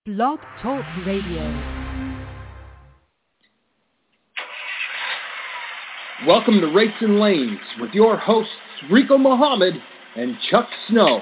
Blog Talk Radio. Welcome to Racing Lanes with your hosts Rico Muhammad and Chuck Snow.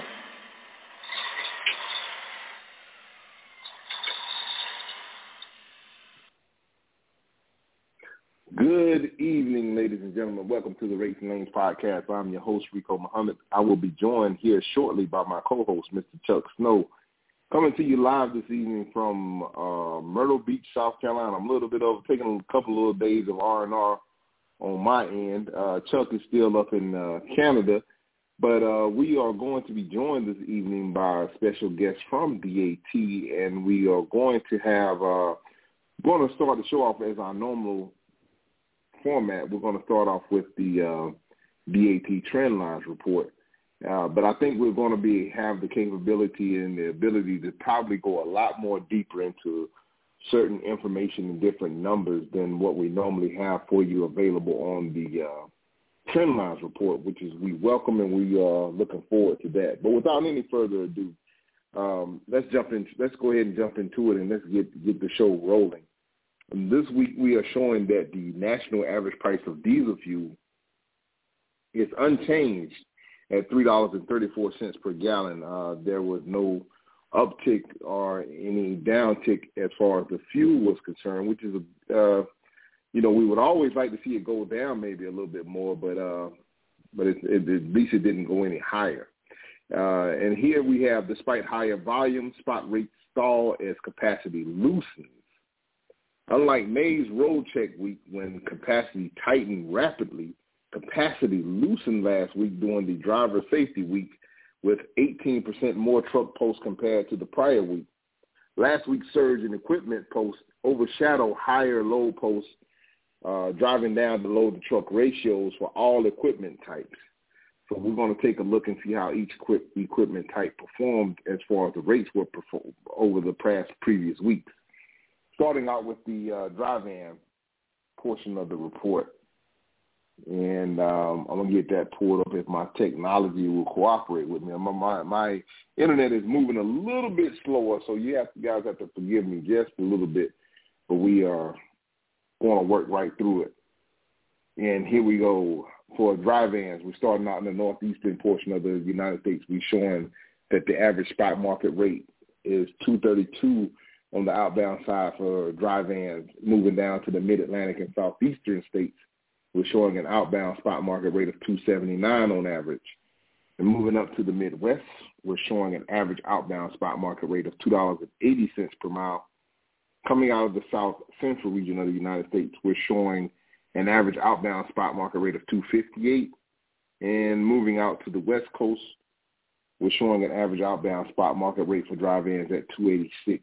Good evening, ladies and gentlemen. Welcome to the Racing Lanes podcast. I'm your host, Rico Muhammad. I will be joined here shortly by my co-host, Mr. Chuck Snow, coming to you live this evening from Myrtle Beach, South Carolina. I'm a little bit over, taking a couple little days of R&R on my end. Chuck is still up in Canada, but we are going to be joined this evening by a special guest from DAT, and we are going to have going to start the show off as our normal format. We're going to start off with the DAT trend lines report. But I think we're going to have the capability and the ability to probably go a lot more deeper into certain information and different numbers than what we normally have for you available on the trend lines report, which is we welcome and we are looking forward to that. But without any further ado, let's go ahead and jump into it and let's get the show rolling. And this week we are showing that the national average price of diesel fuel is unchanged at $3.34 per gallon. There was no uptick or any downtick as far as the fuel was concerned, which is, we would always like to see it go down maybe a little bit more, but at least it didn't go any higher. And here we have, despite higher volume, spot rates stall as capacity loosens. Unlike May's road check week when capacity tightened rapidly, capacity loosened last week during the driver safety week with 18% more truck posts compared to the prior week. Last week's surge in equipment posts overshadowed higher load posts, driving down the load-to-truck ratios for all equipment types. So we're going to take a look and see how each equipment type performed as far as the rates were performed over the previous weeks. Starting out with the dry van portion of the report. And I'm going to get that pulled up if my technology will cooperate with me. My internet is moving a little bit slower, so you guys have to forgive me just a little bit. But we are going to work right through it. And here we go. For dry vans, we're starting out in the northeastern portion of the United States. We're showing that the average spot market rate is $232 on the outbound side for dry vans. Moving down to the mid-Atlantic and southeastern states, we're showing an outbound spot market rate of $279 on average. And moving up to the Midwest, we're showing an average outbound spot market rate of $2.80 per mile. Coming out of the South Central region of the United States, we're showing an average outbound spot market rate of $2.58. And moving out to the West Coast, we're showing an average outbound spot market rate for dry vans at $2.86.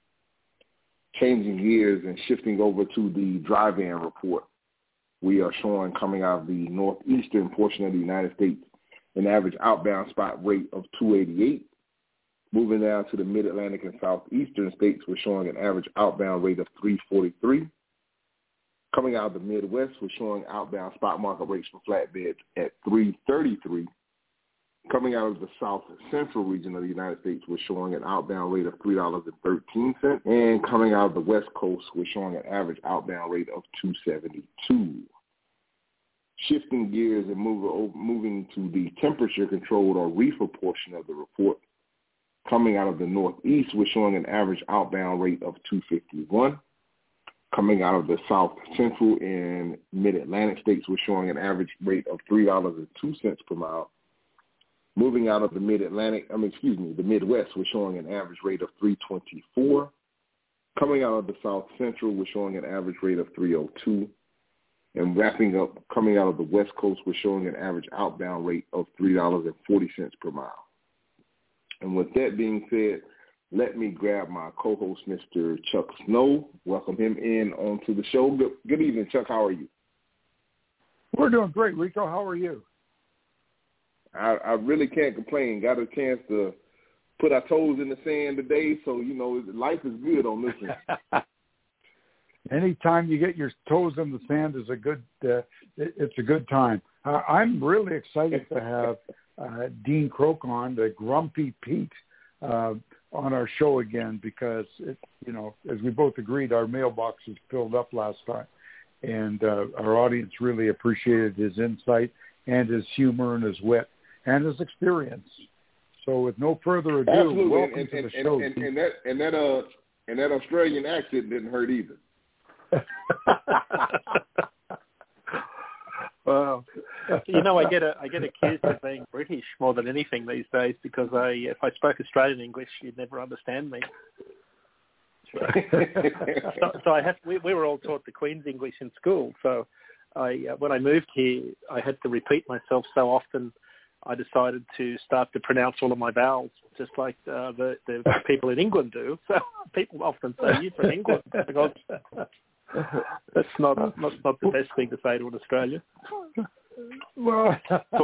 Changing gears and shifting over to the dry van report, we are showing, coming out of the northeastern portion of the United States, an average outbound spot rate of $2.88. Moving down to the mid-Atlantic and southeastern states, we're showing an average outbound rate of $3.43. Coming out of the Midwest, we're showing outbound spot market rates for flatbeds at $3.33. Coming out of the South Central region of the United States, we're showing an outbound rate of $3.13. And coming out of the West Coast, we're showing an average outbound rate of $2.72. Shifting gears and moving to the temperature-controlled or reefer portion of the report. Coming out of the Northeast, we're showing an average outbound rate of $2.51. Coming out of the South Central and Mid-Atlantic states, we're showing an average rate of $3.02 per mile. Moving out of the the Midwest, we're showing an average rate of $3.24. Coming out of the South Central, we're showing an average rate of $3.02. And wrapping up, coming out of the West Coast, we're showing an average outbound rate of $3.40 per mile. And with that being said, let me grab my co-host, Mr. Chuck Snow. Welcome him in onto the show. Good evening, Chuck. How are you? We're doing great, Rico. How are you? I really can't complain. Got a chance to put our toes in the sand today, so, life is good on this one. Anytime you get your toes in the sand is it's a good time. I'm really excited to have Dean Croak on, the Grumpy Pete on our show again because, as we both agreed, our mailbox was filled up last time. And our audience really appreciated his insight and his humor and his wit and his experience. So with no further ado, absolutely. Welcome to the show. And that Australian accent didn't hurt either. Well, I get accused of being British more than anything these days because if I spoke Australian English, you'd never understand me. So we were all taught the Queen's English in school. So when I moved here, I had to repeat myself so often. I decided to start to pronounce all of my vowels, just like the people in England do. So people often say, "You're from England," because that's not the best thing to say to an Australian. Well,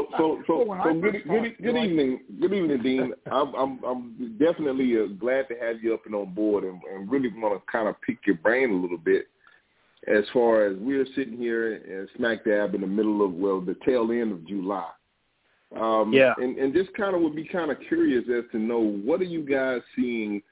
good evening, Dean. I'm definitely glad to have you up and on board, and really want to kind of pick your brain a little bit as far as we're sitting here smack dab in the middle of the tail end of July. And just kind of would be kind of curious as to know, what are you guys seeing?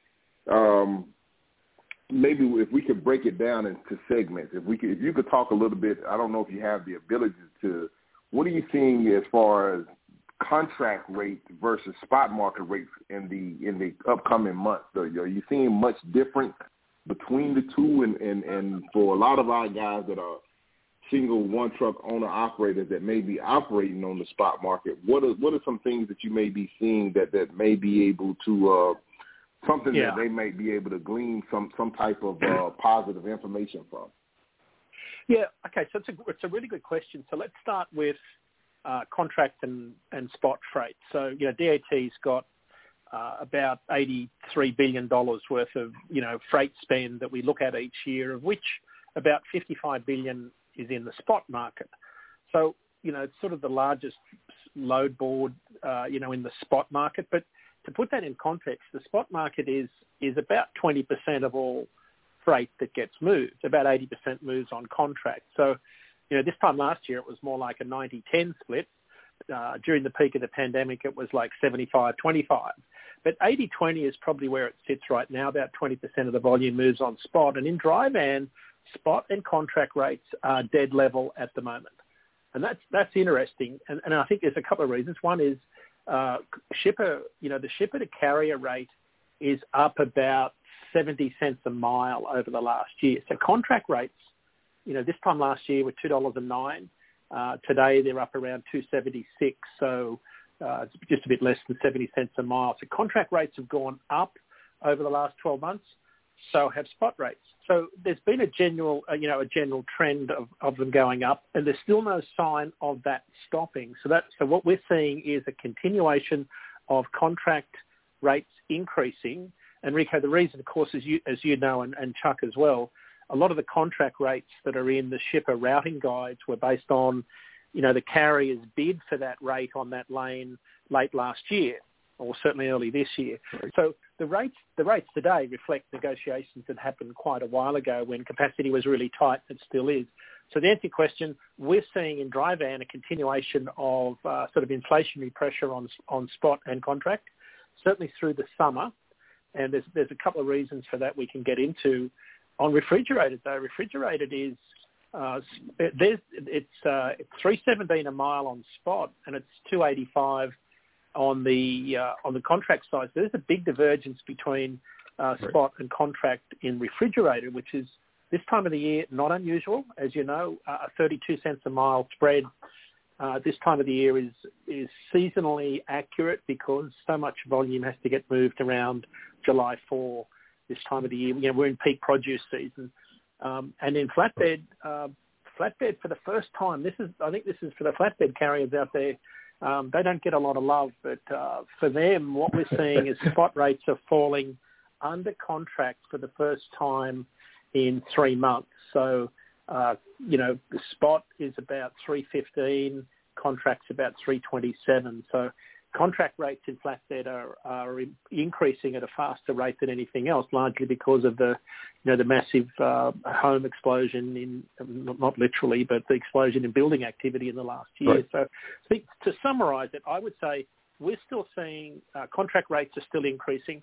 Maybe if we could break it down into segments, if you could talk a little bit. I don't know if you have the ability to. What are you seeing as far as contract rates versus spot market rates in the upcoming months? Are you seeing much difference between the two? And for a lot of our guys that are single one truck owner operators that may be operating on the spot market, what are some things that you may be seeing that may be able to something that they might be able to glean some type of positive information from? Yeah, okay, so it's a really good question. So let's start with contract and spot freight. So, DAT's got about $83 billion worth of, freight spend that we look at each year, of which about $55 billion is in the spot market. So, it's sort of the largest load board, in the spot market. But to put that in context, the spot market is about 20% of all freight that gets moved. About 80% moves on contract. So, this time last year it was more like a 90-10 split. During the peak of the pandemic, it was like 75-25. But 80-20 is probably where it sits right now. About 20% of the volume moves on spot. And in dry van, spot and contract rates are dead level at the moment. And that's interesting. And I think there's a couple of reasons. One is shipper, the shipper to carrier rate is up about 70 cents a mile over the last year. So contract rates, this time last year were $2.09. Today they're up around $2.76. So it's just a bit less than 70 cents a mile. So contract rates have gone up over the last 12 months. So have spot rates. So there's been a general trend of them going up, and there's still no sign of that stopping. So what we're seeing is a continuation of contract rates increasing. And Rico, the reason, of course, as you know, and Chuck as well, a lot of the contract rates that are in the shipper routing guides were based on, the carrier's bid for that rate on that lane late last year, or certainly early this year. Right. So the rates today reflect negotiations that happened quite a while ago when capacity was really tight. It still is. So to answer your question, we're seeing in dry van a continuation of sort of inflationary pressure on spot and contract, certainly through the summer. And there's a couple of reasons for that we can get into. On refrigerated, though, refrigerated is it's $3.17 a mile on spot, and it's $2.85 on the contract side. So there's a big divergence between spot and contract in refrigerated, which is this time of the year not unusual. As you know, a 32 cents a mile spread this time of the year is seasonally accurate because so much volume has to get moved around July 4 this time of the year. We're in peak produce season. And in flatbed for the first time, I think this is for the flatbed carriers out there, they don't get a lot of love, but for them, what we're seeing is spot rates are falling under contract for the first time in 3 months. So, the spot is about $3.15, contract's about $3.27. So contract rates in flatbed are increasing at a faster rate than anything else, largely because of the massive home explosion in, not literally, but the explosion in building activity in the last year. Right. So I think to summarize it, I would say we're still seeing contract rates are still increasing.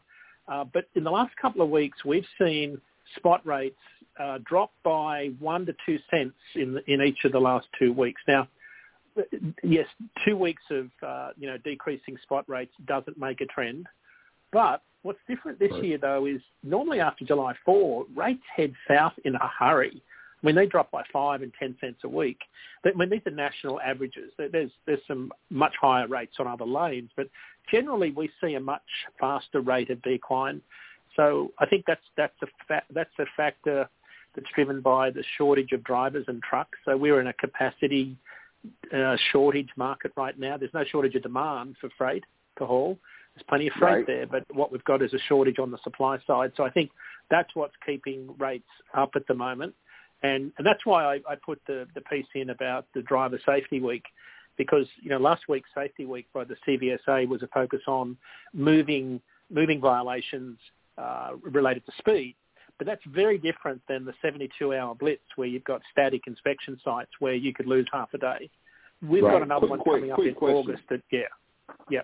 But in the last couple of weeks, we've seen spot rates drop by 1 to 2 cents in each of the last 2 weeks. Now, yes, 2 weeks of decreasing spot rates doesn't make a trend. But what's different this year, though, is normally after July 4, rates head south in a hurry. I mean, they drop by 5 and 10 cents a week. I mean, these are national averages. There's some much higher rates on other lanes, but generally we see a much faster rate of decline. So I think that's a factor that's driven by the shortage of drivers and trucks. So we're in a capacity shortage market right now. There's no shortage of demand for freight to haul. There's plenty of freight there, but what we've got is a shortage on the supply side. So I think that's what's keeping rates up at the moment. And that's why I put the piece in about the Driver Safety Week, because, last week's Safety Week by the CVSA was a focus on moving violations related to speed. But that's very different than the 72-hour blitz where you've got static inspection sites where you could lose half a day. We've got another one coming up in August. Yeah.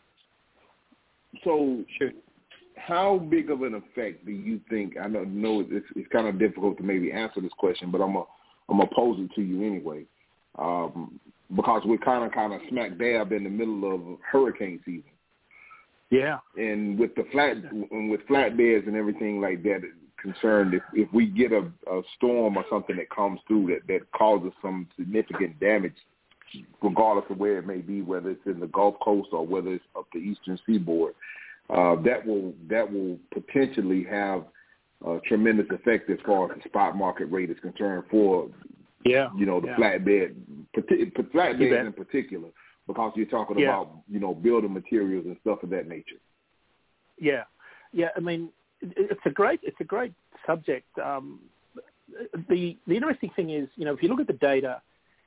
So how big of an effect do you think? I know it's kind of difficult to maybe answer this question, but I'm gonna pose it to you anyway, because we're kind of smack dab in the middle of hurricane season. Yeah. And with flatbeds and everything like that concerned, if we get a storm or something that comes through that causes some significant damage, regardless of where it may be, whether it's in the Gulf Coast or whether it's up the Eastern Seaboard, that will potentially have a tremendous effect as far as the spot market rate is concerned for flatbeds in particular, because you're talking about building materials and stuff of that nature. Yeah. I mean, it's a great subject. The interesting thing is, if you look at the data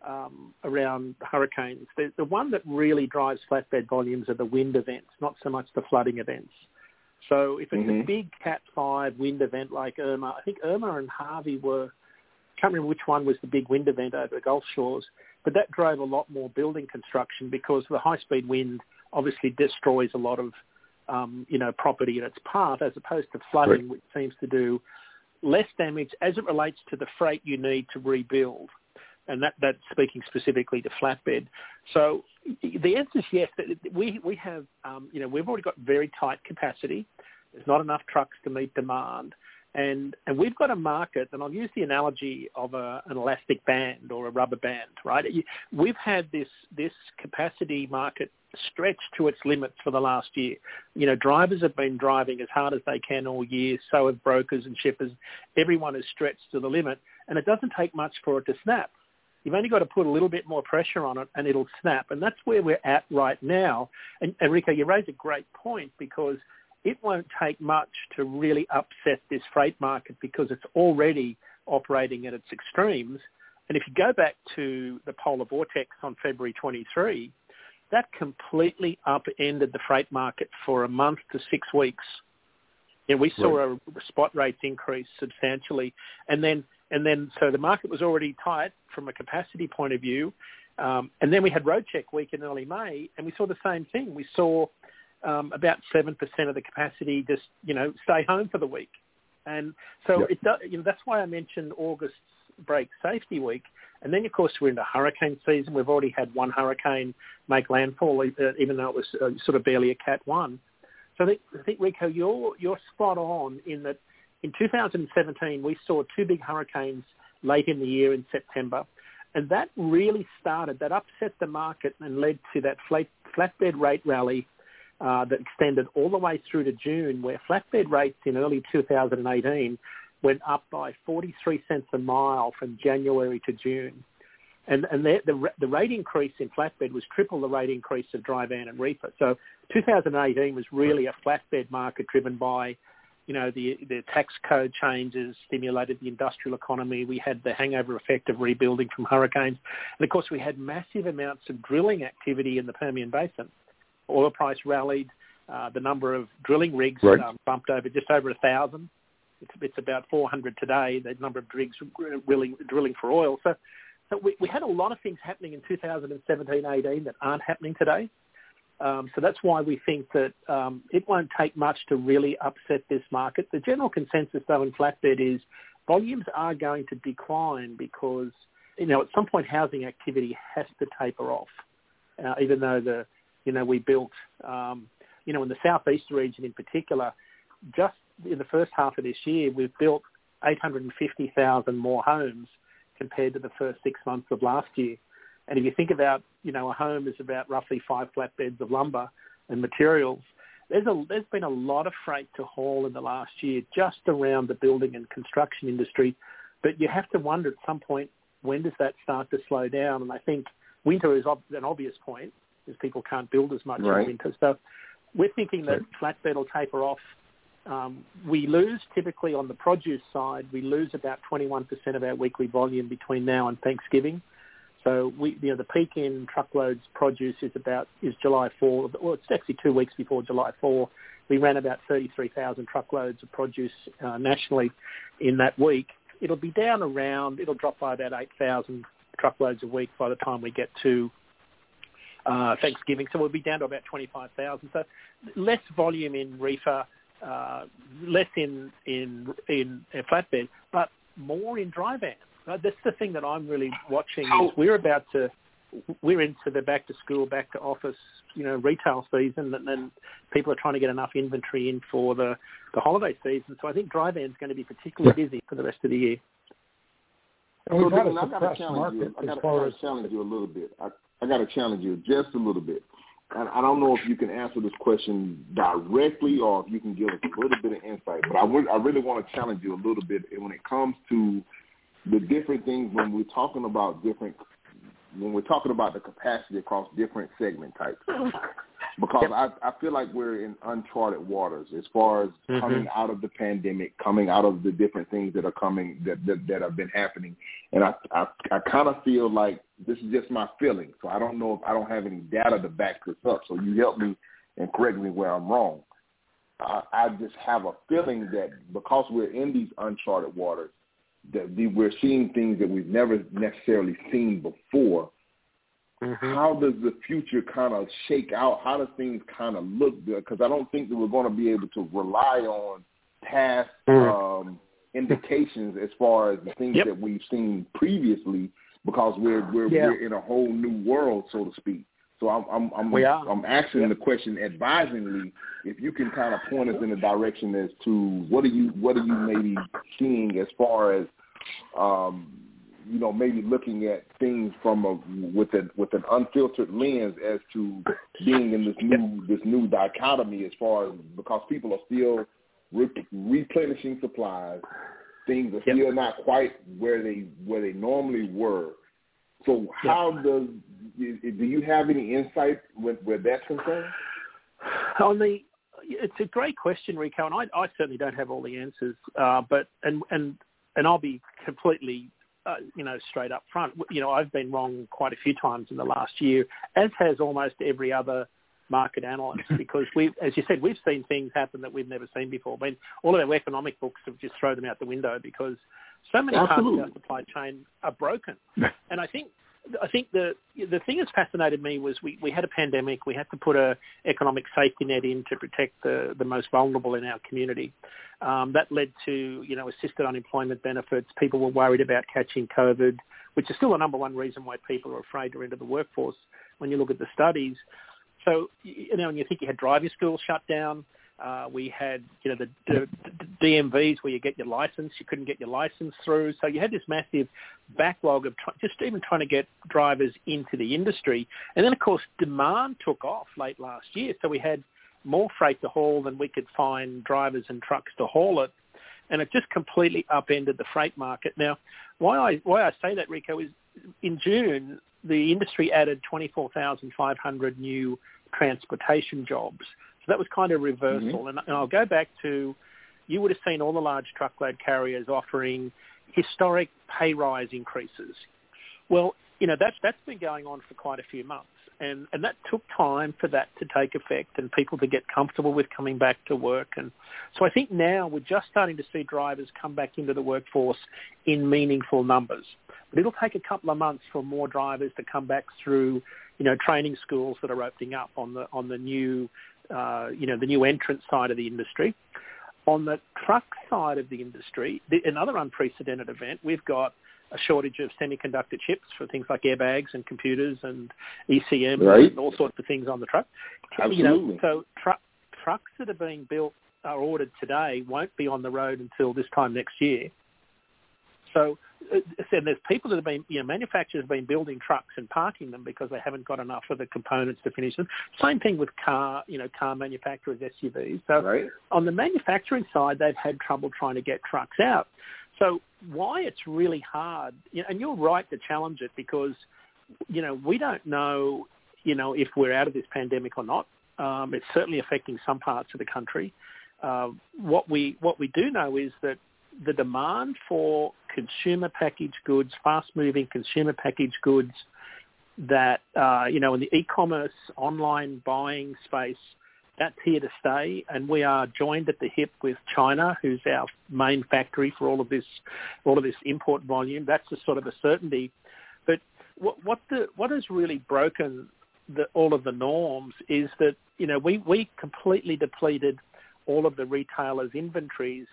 around hurricanes, the one that really drives flatbed volumes are the wind events, not so much the flooding events. So if it's a big Cat 5 wind event like Irma, I think Irma and Harvey can't remember which one was the big wind event over the Gulf Shores, but that drove a lot more building construction because the high-speed wind obviously destroys a lot of property in its path, as opposed to flooding, which seems to do less damage as it relates to the freight you need to rebuild. And that's speaking specifically to flatbed. So the answer is yes. We have, we've already got very tight capacity. There's not enough trucks to meet demand. And we've got a market, and I'll use the analogy of an elastic band or a rubber band, right? We've had this capacity market stretched to its limits for the last year. Drivers have been driving as hard as they can all year, so have brokers and shippers. Everyone is stretched to the limit, and it doesn't take much for it to snap. You've only got to put a little bit more pressure on it and it'll snap. And that's where we're at right now. And Rico, you raise a great point, because it won't take much to really upset this freight market because it's already operating at its extremes. And if you go back to the polar vortex on February 23, that completely upended the freight market for a month to 6 weeks. We saw a spot rates increase substantially. And then so the market was already tight from a capacity point of view. And then we had road check week in early May, and we saw the same thing. We saw about 7% of the capacity just, stay home for the week. And so that's why I mentioned August's Brake Safety Week. And then, of course, we're into hurricane season. We've already had one hurricane make landfall, even though it was sort of barely a Cat 1. So I think, Rico, you're spot on in that in 2017 we saw 2 big hurricanes late in the year in September, and that really that upset the market and led to that flatbed rate rally that extended all the way through to June, where flatbed rates in early 2018 went up by 43 cents a mile from January to June. And the rate increase in flatbed was triple the rate increase of dry van and reefer. So 2018 was really a flatbed market driven by, the tax code changes stimulated the industrial economy. We had the hangover effect of rebuilding from hurricanes. And, of course, we had massive amounts of drilling activity in the Permian Basin. Oil price rallied. The number of drilling rigs bumped over just over 1,000. It's about 400 today, the number of rigs drilling for oil. So we had a lot of things happening in 2017-18 that aren't happening today. So that's why we think that it won't take much to really upset this market. The general consensus, though, in flatbed is volumes are going to decline because, at some point housing activity has to taper off, even though we built, in the southeast region in particular, just in the first half of this year, we've built 850,000 more homes compared to the first 6 months of last year. And if you think about, a home is about roughly 5 flatbeds of lumber and materials, there's been a lot of freight to haul in the last year just around the building and construction industry. But you have to wonder at some point, when does that start to slow down? And I think winter is an obvious point, because people can't build as much in winter. So we're thinking that flatbed will taper off. We lose typically on the produce side, we lose about 21% of our weekly volume between now and Thanksgiving. So the peak in truckloads produce is July 4. Well, it's actually 2 weeks before July 4. We ran about 33,000 truckloads of produce nationally in that week. It'll be down it'll drop by about 8,000 truckloads a week by the time we get to Thanksgiving. So we'll be down to about 25,000. So less volume in reefer, less in flatbed, but more in dry van. That's the thing that I'm really watching. Is we're into the back to school, back to office, retail season, and then people are trying to get enough inventory in for the holiday season. So I think dry van's going to be particularly busy for the rest of the year. So I got to challenge you. I got to challenge you a little bit. I got to challenge you just a little bit. I don't know if you can answer this question directly or if you can give us a little bit of insight, but I really want to challenge you a little bit when it comes to the different things when we're talking about the capacity across different segment types. Because I feel like we're in uncharted waters as far as coming out of the pandemic, coming out of the different things that are coming that have been happening. And I kind of feel like this is just my feeling. So I don't know if I don't have any data to back this up. So you help me and correct me where I'm wrong. I just have a feeling that because we're in these uncharted waters, that we're seeing things that we've never necessarily seen before. How does the future kind of shake out? How does things kind of look? Because I don't think that we're going to be able to rely on past indications as far as the things that we've seen previously, because we're in a whole new world, so to speak. So I'm asking the question advisingly, if you can kind of point us in a direction as to what are you maybe seeing as far as maybe looking at things from with an unfiltered lens as to being in this new dichotomy as far as, because people are still replenishing supplies, things are still not quite where they normally were. So do you have any insight where that's concerned? It's a great question, Rico, and I certainly don't have all the answers. But I'll be completely straight up front. I've been wrong quite a few times in the last year, as has almost every other market analyst, because as you said, we've seen things happen that we've never seen before. I mean, all of our economic books have just thrown them out the window because so many parts of our supply chain are broken. And I think the thing that's fascinated me was we had a pandemic. We had to put a economic safety net in to protect the most vulnerable in our community. That led to, assisted unemployment benefits. People were worried about catching COVID, which is still the number one reason why people are afraid to enter the workforce when you look at the studies. So, and you think you had driving schools shut down. We had, the DMVs where you get your license. You couldn't get your license through. So you had this massive backlog of just even trying to get drivers into the industry. And then, of course, demand took off late last year. So we had more freight to haul than we could find drivers and trucks to haul it. And it just completely upended the freight market. Now, why I say that, Rico, is in June, the industry added 24,500 new transportation jobs. So that was kind of reversal. And I'll go back to, you would have seen all the large truckload carriers offering historic pay rise increases. Well, that's been going on for quite a few months. And that took time for that to take effect and people to get comfortable with coming back to work. And so I think now we're just starting to see drivers come back into the workforce in meaningful numbers. But it'll take a couple of months for more drivers to come back through, training schools that are opening up on the new, the new entrant side of the industry. On the truck side of the industry, another unprecedented event, we've got a shortage of semiconductor chips for things like airbags and computers and ECM and all sorts of things on the truck. Absolutely. So trucks that are being built are ordered today won't be on the road until this time next year. So there's people that have been, manufacturers have been building trucks and parking them because they haven't got enough of the components to finish them. Same thing with car manufacturers, SUVs. So on the manufacturing side, they've had trouble trying to get trucks out. So why it's really hard, and you're right to challenge it because, we don't know, if we're out of this pandemic or not. It's certainly affecting some parts of the country. What we do know is that the demand for consumer packaged goods, fast-moving consumer packaged goods that, in the e-commerce online buying space, that's here to stay. And we are joined at the hip with China, who's our main factory for all of this import volume. That's a sort of a certainty. But what has really broken all of the norms is that, we completely depleted all of the retailers' inventories,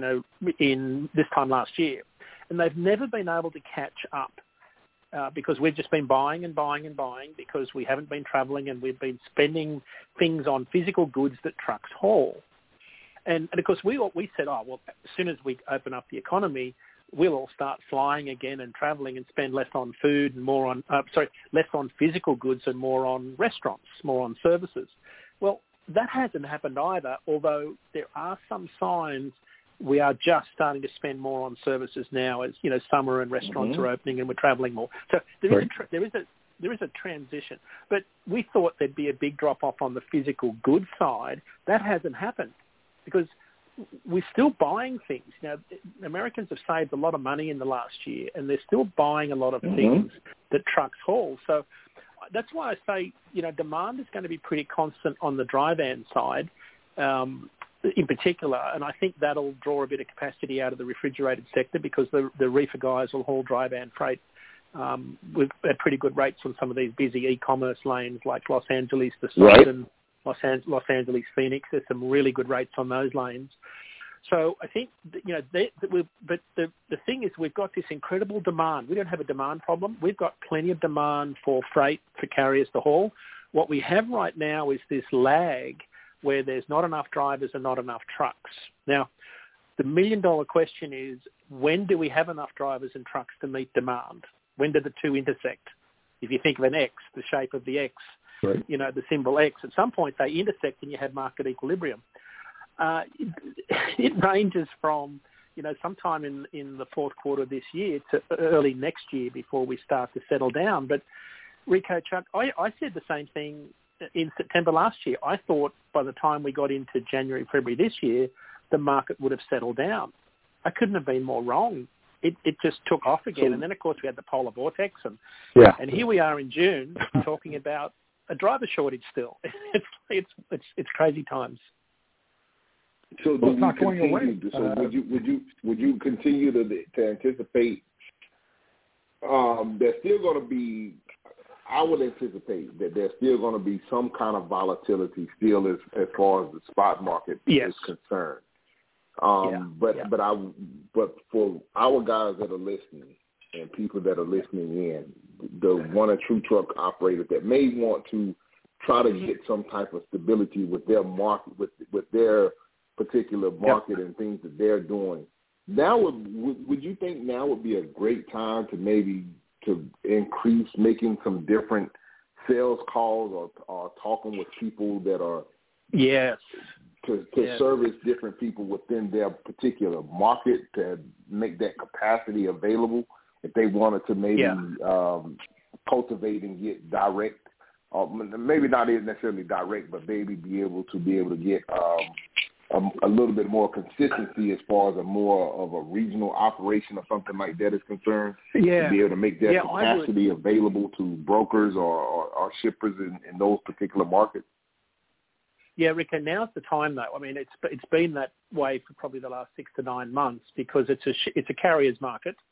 in this time last year. And they've never been able to catch up because we've just been buying and buying and buying because we haven't been travelling and we've been spending things on physical goods that trucks haul. And of course, we said, as soon as we open up the economy, we'll all start flying again and travelling and spend less on food and more on, less on physical goods and more on restaurants, more on services. Well, that hasn't happened either, although there are some signs we are just starting to spend more on services now as, summer and restaurants are opening and we're travelling more. So there is a transition. But we thought there'd be a big drop-off on the physical goods side. That hasn't happened because we're still buying things. Americans have saved a lot of money in the last year and they're still buying a lot of things that trucks haul. So that's why I say, demand is going to be pretty constant on the dry van side. In particular, and I think that'll draw a bit of capacity out of the refrigerated sector because the reefer guys will haul dry van freight with at pretty good rates on some of these busy e-commerce lanes like Los Angeles to Stockton, Los Angeles, Phoenix. There's some really good rates on those lanes. So I think, but the thing is we've got this incredible demand. We don't have a demand problem. We've got plenty of demand for freight for carriers to haul. What we have right now is this lag where there's not enough drivers and not enough trucks. Now, the million-dollar question is, when do we have enough drivers and trucks to meet demand? When do the two intersect? If you think of an X, the shape of the X, the symbol X, at some point they intersect and you have market equilibrium. It ranges from, sometime in the fourth quarter of this year to early next year before we start to settle down. But, Rico, Chuck, I said the same thing in September last year. I thought by the time we got into January, February this year, the market would have settled down. I couldn't have been more wrong. It just took off again. And then, of course, we had the polar vortex. And here we are in June talking about a driver shortage still. It's crazy times. So it's not going away. So would you continue to anticipate there's still going to be, I would anticipate that there's still going to be some kind of volatility still as far as the spot market is concerned. But for our guys that are listening and people that are listening in, the one or two truck operators that may want to try to get some type of stability with their market, with their particular market and things that they're doing. Now, would you think now would be a great time to maybe to increase making some different sales calls or talking with people that are to service different people within their particular market to make that capacity available if they wanted to maybe cultivate and get direct, maybe not necessarily direct, but maybe be able to get a little bit more consistency as far as a more of a regional operation or something like that is concerned. To be able to make that capacity available to brokers or shippers in those particular markets. Yeah, Rick, and now's the time though. I mean, it's been that way for probably the last 6 to 9 months because it's a carrier's market.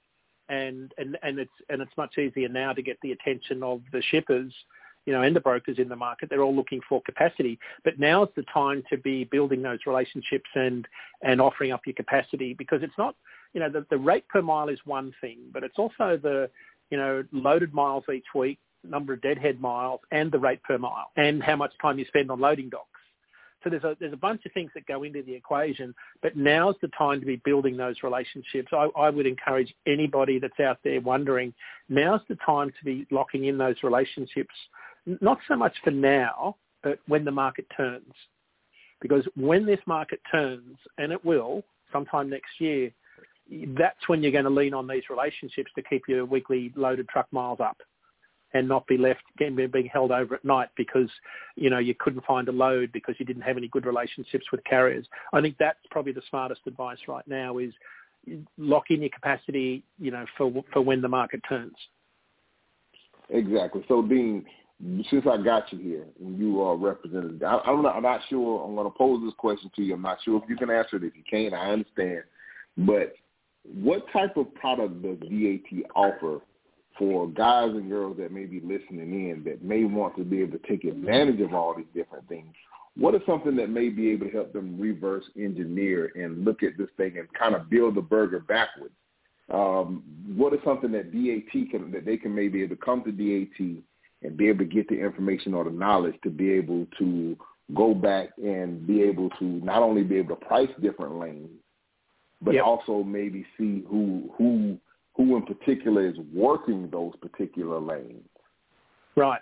and it's much easier now to get the attention of the shippers, and the brokers in the market. They're all looking for capacity, but now's the time to be building those relationships and offering up your capacity, because it's not, the rate per mile is one thing, but it's also the, loaded miles each week, number of deadhead miles, and the rate per mile, and how much time you spend on loading docks. So there's a bunch of things that go into the equation, but now's the time to be building those relationships. I would encourage anybody that's out there wondering, now's the time to be locking in those relationships, not so much for now, but when the market turns. Because when this market turns, and it will sometime next year, that's when you're going to lean on these relationships to keep your weekly loaded truck miles up and not be left being held over at night because, you couldn't find a load because you didn't have any good relationships with carriers. I think that's probably the smartest advice right now, is lock in your capacity, for when the market turns. Exactly. So, Dean, since I got you here and you are representative, I'm not sure. I'm going to pose this question to you. I'm not sure if you can answer it. If you can't, I understand. But what type of product does DAT offer for guys and girls that may be listening in that may want to be able to take advantage of all these different things? What is something that may be able to help them reverse engineer and look at this thing and kind of build the burger backwards? What is something that that they can maybe able to come to DAT and be able to get the information or the knowledge to be able to go back and be able to not only be able to price different lanes, but also maybe see who in particular is working those particular lanes. Right.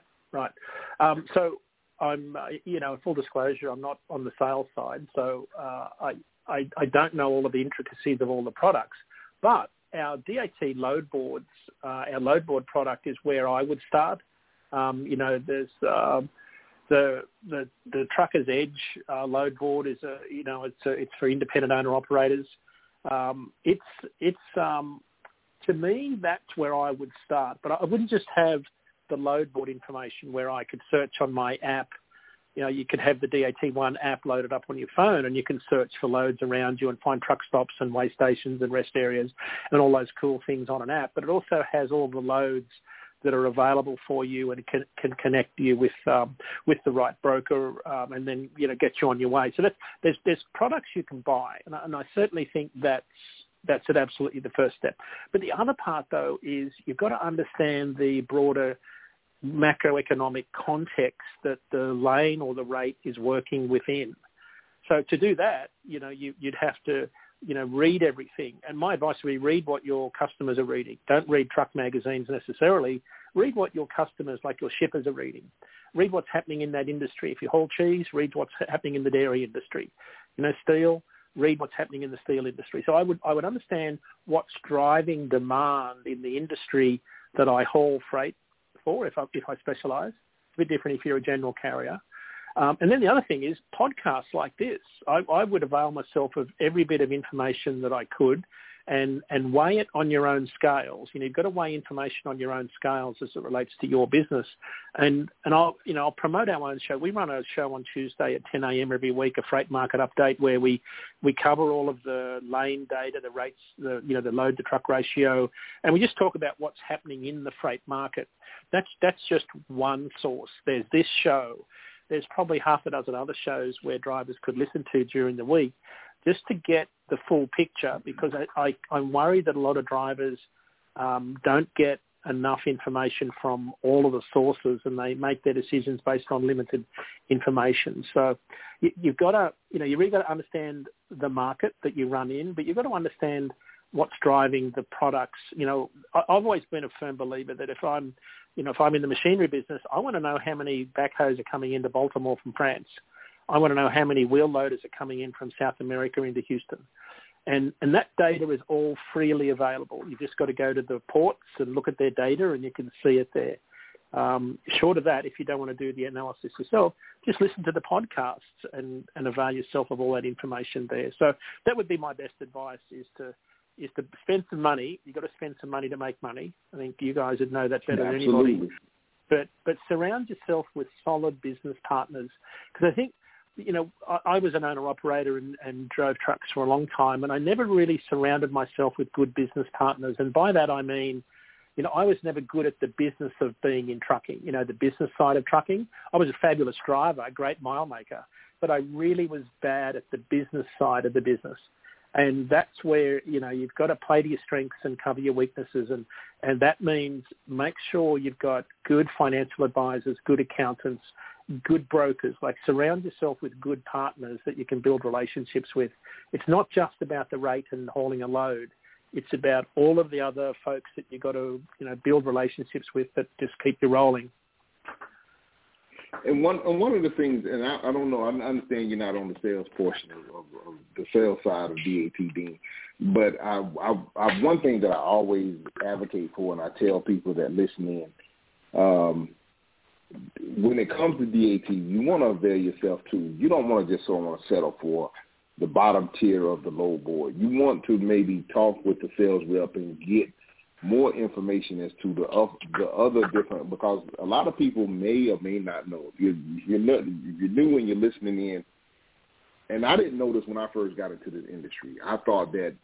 So I'm, full disclosure, I'm not on the sales side, so I don't know all of the intricacies of all the products, but our DAT load boards, our load board product is where I would start. There's the Trucker's Edge load board is it's for independent owner operators. It's to me, that's where I would start. But I wouldn't just have the load board information where I could search on my app. You could have the DAT1 app loaded up on your phone, and you can search for loads around you and find truck stops and way stations and rest areas and all those cool things on an app. But it also has all the loads that are available for you and can connect you with the right broker and then get you on your way. So there's products you can buy, and I certainly think that's absolutely the first step. But the other part, though, is you've got to understand the broader macroeconomic context that the lane or the rate is working within. So to do that, you'd have to read everything. And my advice would be read what your customers are reading. Don't read truck magazines necessarily. Read what your customers, like your shippers, are reading. Read what's happening in that industry. If you haul cheese, read what's happening in the dairy industry. Steel, read what's happening in the steel industry. So I would understand what's driving demand in the industry that I haul freight for if I specialize. It's a bit different if you're a general carrier. And then the other thing is podcasts like this. I would avail myself of every bit of information that I could and weigh it on your own scales. You've got to weigh information on your own scales as it relates to your business. And I'll promote our own show. We run a show on Tuesday at 10 a.m. every week, a freight market update, where we cover all of the lane data, the rates, the load to truck ratio, and we just talk about what's happening in the freight market. That's just one source. There's this show. There's probably half a dozen other shows where drivers could listen to during the week just to get the full picture, because I'm worried that a lot of drivers don't get enough information from all of the sources, and they make their decisions based on limited information. So you've got to, you really got to understand the market that you run in, but you've got to understand what's driving the products. I've always been a firm believer that if I'm in the machinery business, I want to know how many backhoes are coming into Baltimore from France. I want to know how many wheel loaders are coming in from South America into Houston. And that data is all freely available. You've just got to go to the ports and look at their data, and you can see it there. Short of that, if you don't want to do the analysis yourself, just listen to the podcasts and avail yourself of all that information there. So that would be my best advice, is to spend some money. You've got to spend some money to make money. I think you guys would know that better than anybody. But surround yourself with solid business partners, because I think I was an owner-operator and drove trucks for a long time, and I never really surrounded myself with good business partners. And by that I mean, I was never good at the business of being in trucking, the business side of trucking. I was a fabulous driver, a great mile maker, but I really was bad at the business side of the business. And that's where, you've got to play to your strengths and cover your weaknesses. And that means make sure you've got good financial advisors, good accountants, good brokers. Like, surround yourself with good partners that you can build relationships with. It's not just about the rate and hauling a load. It's about all of the other folks that you've got to, build relationships with that just keep you rolling. And one of the things, and I don't know, I understand you're not on the sales portion of the sales side of DAT, Dean, but I one thing that I always advocate for, and I tell people that listen in, when it comes to DAT, you want to avail yourself too. You don't want to just sort of settle for the bottom tier of the low board. You want to maybe talk with the sales rep and get more information as to the other different, because a lot of people may or may not know. If you're new when you're listening in, and I didn't know this when I first got into this industry. I thought that,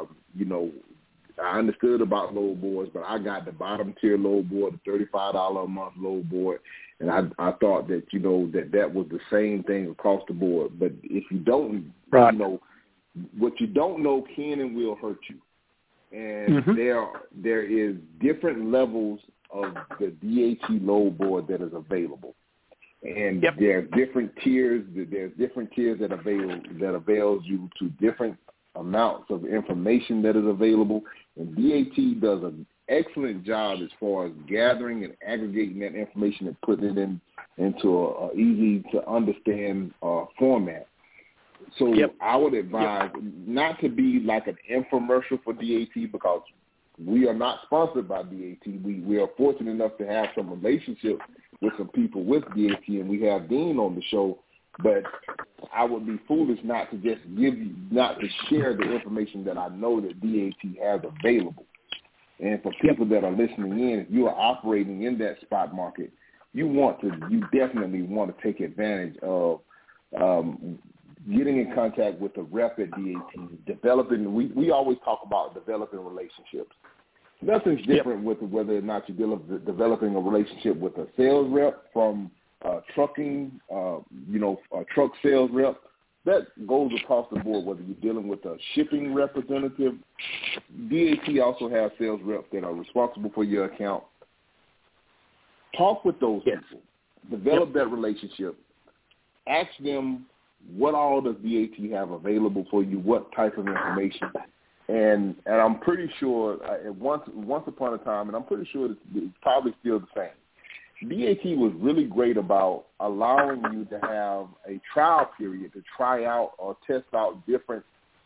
I understood about low boards, but I got the bottom tier low board, the $35 a month low board, and I thought that, that was the same thing across the board. But if you don't, right. What you don't know can and will hurt you. And there is different levels of the DAT low board that is available, and there are different tiers. There's different tiers that avails you to different amounts of information that is available. And DAT does an excellent job as far as gathering and aggregating that information and putting it into a easy to understand format. So I would advise not to be like an infomercial for DAT, because we are not sponsored by DAT. We are fortunate enough to have some relationship with some people with DAT, and we have Dean on the show. But I would be foolish not to just not to share the information that I know that DAT has available. And for people that are listening in, if you are operating in that spot market, you definitely want to take advantage of getting in contact with the rep at DAT, developing. We always talk about developing relationships. Nothing's different with whether or not you're developing a relationship with a sales rep from trucking, a truck sales rep. That goes across the board, whether you're dealing with a shipping representative. DAT also has sales reps that are responsible for your account. Talk with those people. Develop that relationship. Ask them, what all does DAT have available for you? What type of information? And I'm pretty sure once upon a time, and I'm pretty sure it's probably still the same, DAT was really great about allowing you to have a trial period to try out or test out different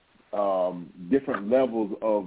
levels of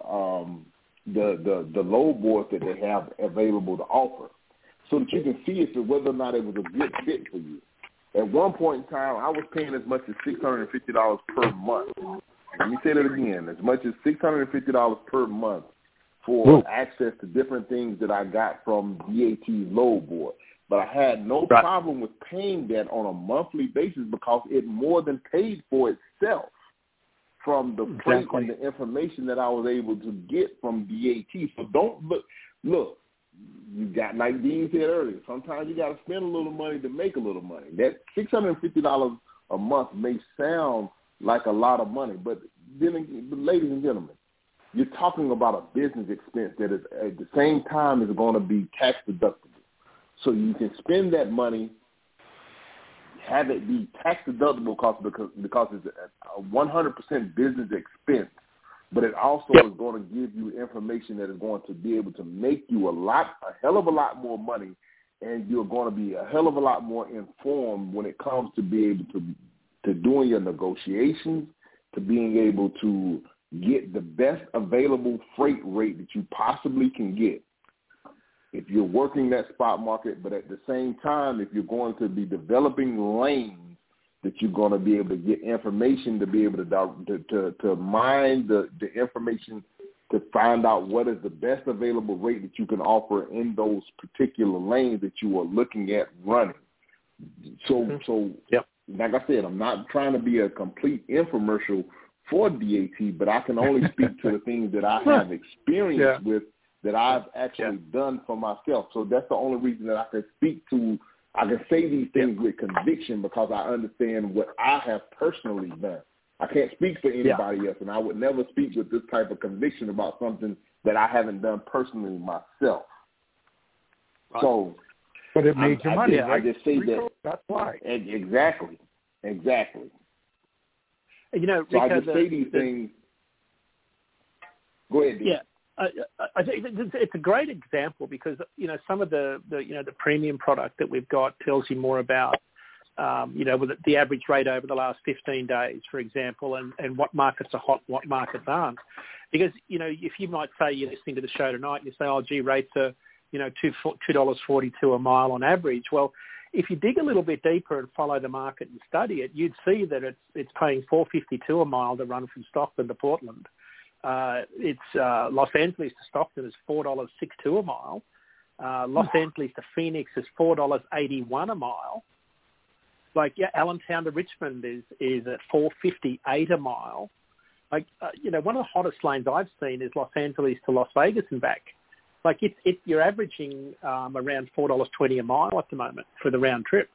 the load boards that they have available to offer, so that you can see whether or not it was a good fit for you. At one point in time, I was paying as much as $650 per month. Let me say that again, as much as $650 per month for access to different things that I got from DAT's load board. But I had no problem with paying that on a monthly basis, because it more than paid for itself from the freight and the information that I was able to get from DAT. So don't look, you got, like Dean said earlier, sometimes you got to spend a little money to make a little money. That $650 a month may sound like a lot of money, but then, ladies and gentlemen, you're talking about a business expense that is at the same time is going to be tax deductible. So you can spend that money, have it be tax deductible because it's a 100% business expense, but it also is going to give you information that is going to be able to make you a hell of a lot more money, and you're going to be a hell of a lot more informed when it comes to be able to doing your negotiations, to being able to get the best available freight rate that you possibly can get if you're working that spot market. But at the same time, if you're going to be developing lanes that you're going to be able to get information to be able to mine the information to find out what is the best available rate that you can offer in those particular lanes that you are looking at running. So like I said, I'm not trying to be a complete infomercial for DAT, but I can only speak to the things that I have experience with, that I've actually done for myself. So that's the only reason that I can I can say these things with conviction, because I understand what I have personally done. I can't speak for anybody else, and I would never speak with this type of conviction about something that I haven't done personally myself. Right. So, but it made you money. I just say Rico, that's why. Exactly. You know, so Rico, I just say these things. Go ahead, Dean. Yeah. I think it's a great example, because some of the premium product that we've got tells you more about with the average rate over the last 15 days, for example, and what markets are hot, what markets aren't. Because if you might say you're listening to the show tonight and you say, oh, gee, rates are $2.42 a mile on average. Well, if you dig a little bit deeper and follow the market and study it, you'd see that it's paying $4.52 a mile to run from Stockton to Portland. It's Los Angeles to Stockton is $4.62 a mile. Los Angeles to Phoenix is $4.81 a mile. Allentown to Richmond is at $4.58 a mile. One of the hottest lanes I've seen is Los Angeles to Las Vegas and back. You're averaging around $4.20 a mile at the moment for the round trip.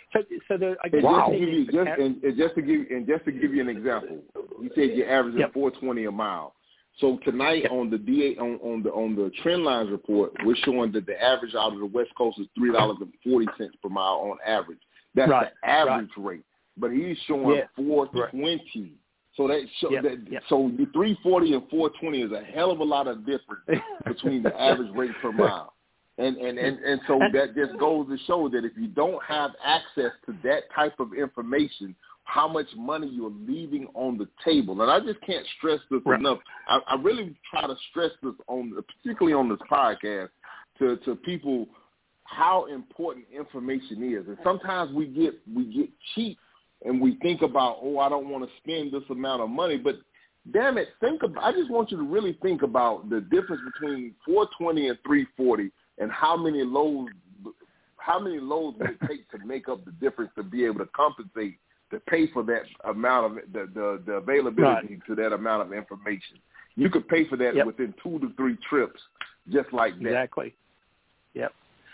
Wow! Just to give you an example, you said you're averaging $4.20 a mile. So tonight on the on the trend lines report, we're showing that the average out of the West Coast is $3.40 per mile on average. That's the average rate, but he's showing $4.20. So so the 340 and 420 is a hell of a lot of difference between the average rate per mile. And so that just goes to show that if you don't have access to that type of information, how much money you're leaving on the table. And I just can't stress this enough. I really try to stress this particularly on this podcast to people, how important information is. And sometimes we get cheap and we think about, I don't want to spend this amount of money, but damn it, I just want you to really think about the difference between 420 and 340 and how many loads would it take to make up the difference to be able to compensate, to pay for that amount of the availability to that amount of information. You could pay for that within 2 to 3 trips, just like that. Exactly. Yep.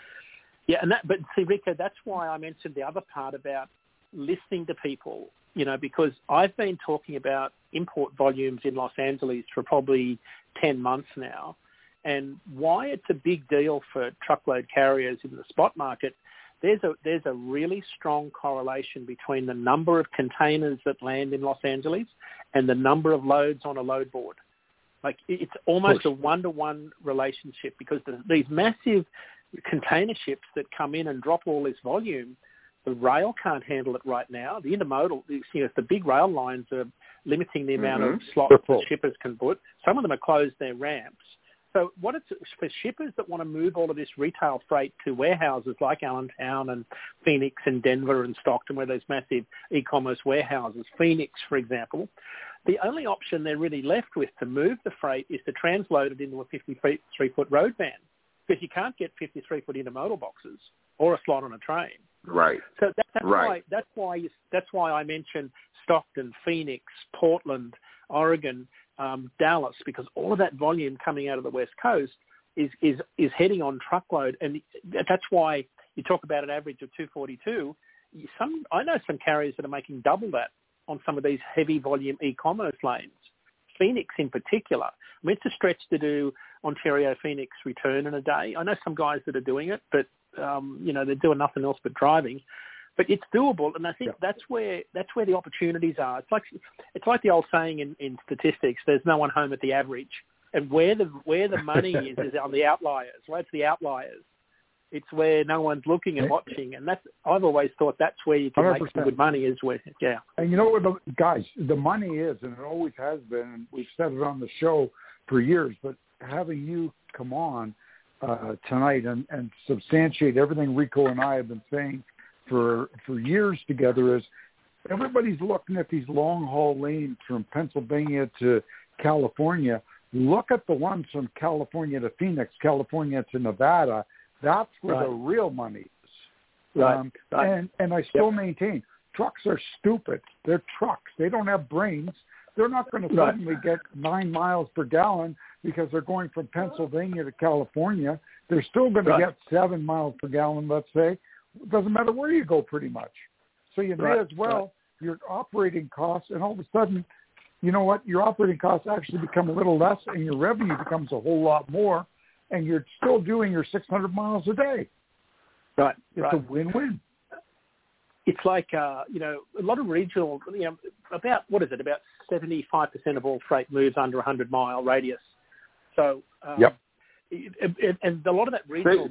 Yeah, but see, Rico, that's why I mentioned the other part about listening to people, because I've been talking about import volumes in Los Angeles for probably 10 months now, and why it's a big deal for truckload carriers in the spot market. There's a really strong correlation between the number of containers that land in Los Angeles and the number of loads on a load board. It's almost a one-to-one relationship, because these massive container ships that come in and drop all this volume, the rail can't handle it right now. The intermodal, the big rail lines are limiting the amount of slots that shippers can put. Some of them have closed their ramps. So what it's for shippers that want to move all of this retail freight to warehouses like Allentown and Phoenix and Denver and Stockton, where there's massive e-commerce warehouses, Phoenix, for example, the only option they're really left with to move the freight is to transload it into a 53-foot road van, because you can't get 53-foot intermodal boxes or a slot on a train. Right. So that's why I mentioned Stockton, Phoenix, Portland, Oregon, Dallas, because all of that volume coming out of the West Coast is heading on truckload, and that's why you talk about an average of 242. I know some carriers that are making double that on some of these heavy volume e-commerce lanes. Phoenix in particular. I mean, it's a stretch to do Ontario-Phoenix return in a day. I know some guys that are doing it, but they're doing nothing else but driving. But it's doable, and I think that's where the opportunities are. It's like the old saying in statistics: "There's no one home at the average." And where the money is on the outliers. Well, it's the outliers. It's where no one's looking and watching, and I've always thought that's where you can 100%. Make some good money. Is where, And you know what, guys, the money is, and it always has been. And we've said it on the show for years. But having you come on tonight and substantiate everything Rico and I have been saying for years together is everybody's looking at these long haul lanes from Pennsylvania to California. Look at the ones from California to Phoenix, California to Nevada. That's where the real money is. Right. And I still maintain trucks are stupid. They're trucks. They don't have brains. They're not going to suddenly get 9 miles per gallon because they're going from Pennsylvania to California. They're still going to get 7 miles per gallon, let's say. It doesn't matter where you go pretty much. So you may as well, your operating costs, and all of a sudden, you know what, your operating costs actually become a little less and your revenue becomes a whole lot more, and you're still doing your 600 miles a day. Right. It's a win-win. It's like, a lot of regional, about 75% of all freight moves under 100-mile radius. So, and a lot of that regional...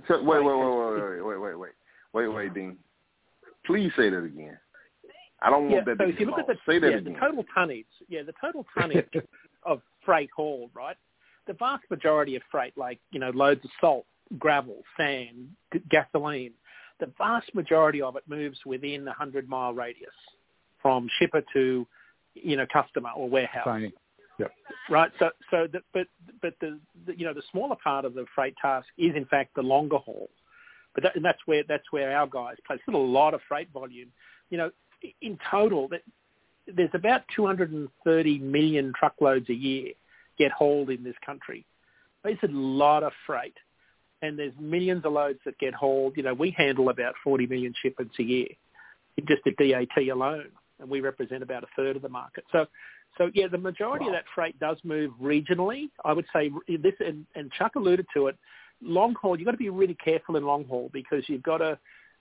Wait, Dean. Please say that again. I don't want that to be if you look at the total tonnage of freight hauled, right? The vast majority of freight, like, loads of salt, gravel, sand, gasoline, the vast majority of it moves within the 100-mile radius from shipper to, customer or warehouse. Signing. Yep. Right. So the smaller part of the freight task is in fact the longer haul, but that's where our guys play. It's still a lot of freight volume. In total, there's about 230 million truckloads a year get hauled in this country. It's a lot of freight, and there's millions of loads that get hauled. We handle about 40 million shipments a year, just at DAT alone, and we represent about a third of the market. So the majority of that freight does move regionally. I would say this, and Chuck alluded to it. Long haul, you've got to be really careful in long haul because you've got to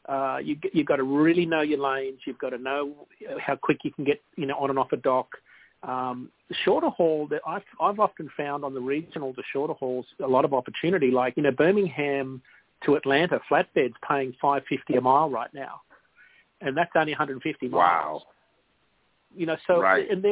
really know your lanes. You've got to know how quick you can get on and off a dock. The shorter haul that I've often found on the regional to shorter hauls a lot of opportunity. Like Birmingham to Atlanta flatbed's paying $5.50 a mile right now, and that's only 150 miles. Wow. And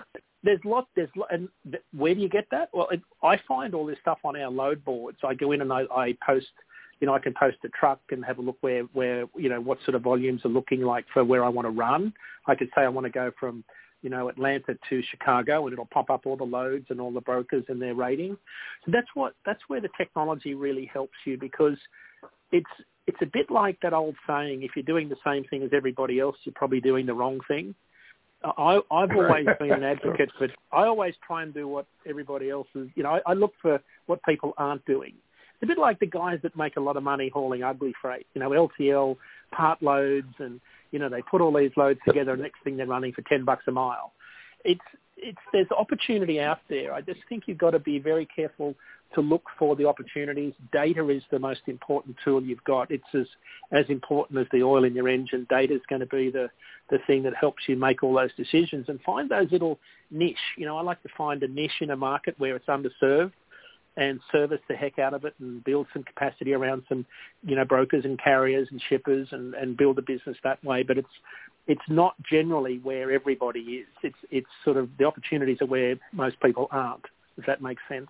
and where do you get that? Well, I find all this stuff on our load boards. I go in and I post. I can post a truck and have a look where what sort of volumes are looking like for where I want to run. I could say I want to go from Atlanta to Chicago, and it'll pop up all the loads and all the brokers and their rating. So that's where the technology really helps you, because it's a bit like that old saying: if you're doing the same thing as everybody else, you're probably doing the wrong thing. I've always been an advocate for. I always try and do what everybody else is. I look for what people aren't doing. It's a bit like the guys that make a lot of money hauling ugly freight. LTL part loads, and they put all these loads together, and next thing they're running for $10 a mile. There's opportunity out there. I just think you've got to be very careful to look for the opportunities. Data is the most important tool you've got. It's as important as the oil in your engine. Data is going to be the thing that helps you make all those decisions and find those little niche. I like to find a niche in a market where it's underserved and service the heck out of it and build some capacity around some, brokers and carriers and shippers and build a business that way. But it's not generally where everybody is. It's sort of the opportunities are where most people aren't, if that makes sense.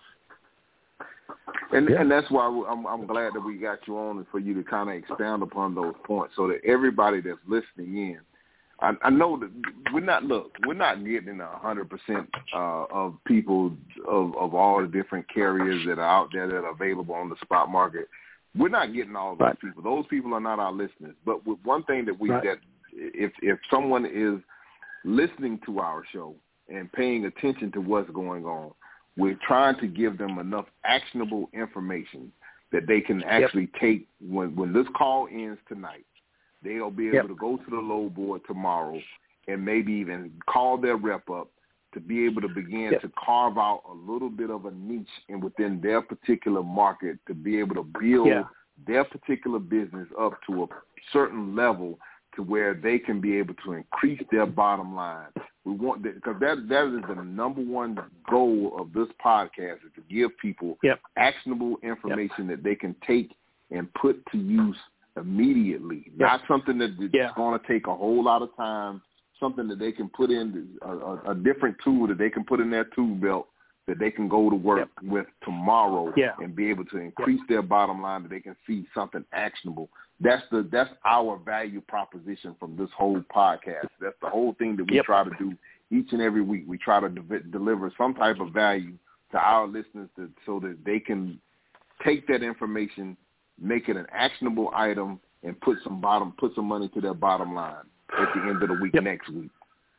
And that's why I'm glad that we got you on, and for you to kind of expound upon those points so that everybody that's listening in, I know that we're not getting 100% of people of all the different carriers that are out there that are available on the spot market. We're not getting all those people. Those people are not our listeners. But with one thing that that if someone is listening to our show and paying attention to what's going on, we're trying to give them enough actionable information that they can actually take when this call ends tonight. They'll be able to go to the load board tomorrow and maybe even call their rep up to be able to begin to carve out a little bit of a niche within their particular market to be able to build their particular business up to a certain level to where they can be able to increase their bottom line. We want that, because that is the number one goal of this podcast, is to give people actionable information that they can take and put to use immediately, not something that's going to take a whole lot of time, something that they can put in a different tool that they can put in their tool belt that they can go to work with tomorrow and be able to increase their bottom line, that they can see something actionable. That's our value proposition from this whole podcast. That's the whole thing that we try to do each and every week. We try to deliver some type of value to our listeners so that they can take that information, make it an actionable item, and put some money to their bottom line. at the end of the week next week.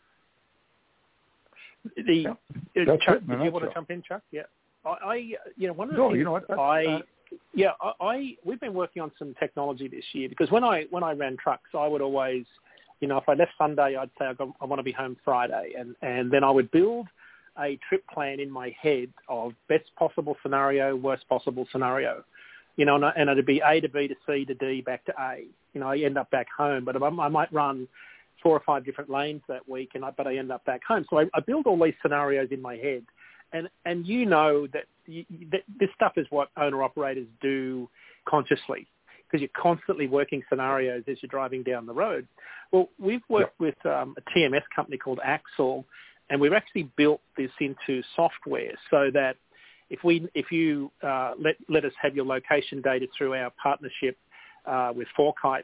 Chuck, did you want to jump in, Chuck? Yeah. One of the things we've been working on some technology this year, because when I ran trucks, I would always, if I left Sunday, I'd say I want to be home Friday, and then I would build a trip plan in my head of best possible scenario, worst possible scenario, and it'd be A to B to C to D back to A. I end up back home, but I might run 4 or 5 different lanes that week, but I end up back home. So I build all these scenarios in my head, and that this stuff is what owner-operators do consciously, because you're constantly working scenarios as you're driving down the road. Well, we've worked with a TMS company called Axle, and we've actually built this into software so that if you let us have your location data through our partnership with FourKites,